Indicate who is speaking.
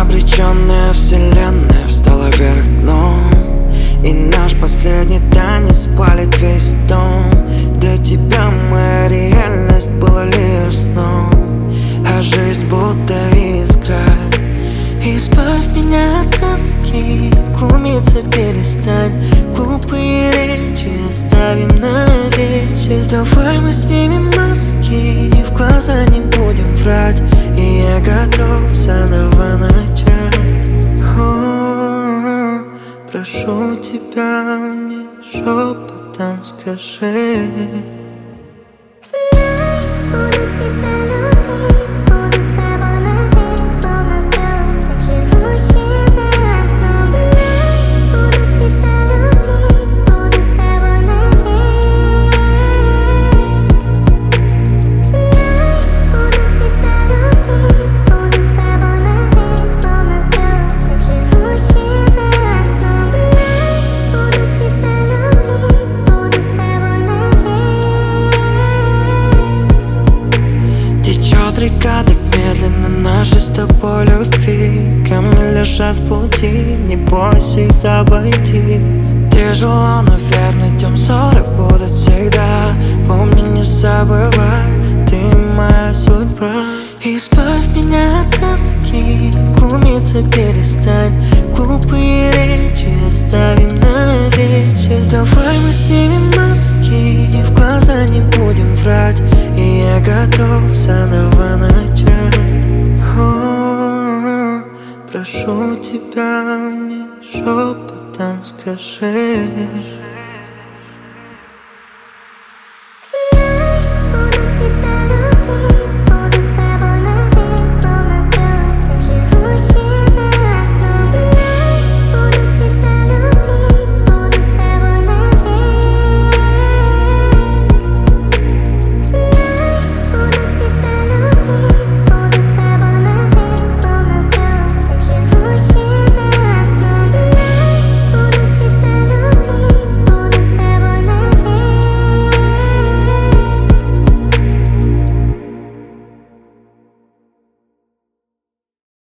Speaker 1: Обреченная вселенная встала вверх дном, и наш последний танец палит весь дом. До тебя моя реальность была лишь сном, а жизнь будто искра. Избавь меня от тоски, глумиться перестань. Глупые речи оставим на вечер. Давай мы снимем маски, в глаза не будем врать, и я готов заново начать. Прошу тебя, мне шепотом скажи.
Speaker 2: Буду тебя любить, буду с тобой навек, словно звезды, живущие за окном. Буду тебя любить, буду с тобой навек. Буду тебя любить, буду с тобой навек, словно звезды, живущие за окном. Буду тебя любить, буду с тобой навек.
Speaker 1: Течет река так медленно, наши с тобой любви. Камни лежат в пути, не бойся их обойти. Тяжело, но верно, идем, ссоры будут всегда. Помни, не забывай, ты моя судьба. Избавь меня от тоски, глумиться перестань. Глупые речи оставим на вечер. Давай мы снимем маски, в глаза не будем врать, и я готов заново начать. Прошу тебя, мне шепотом скажи.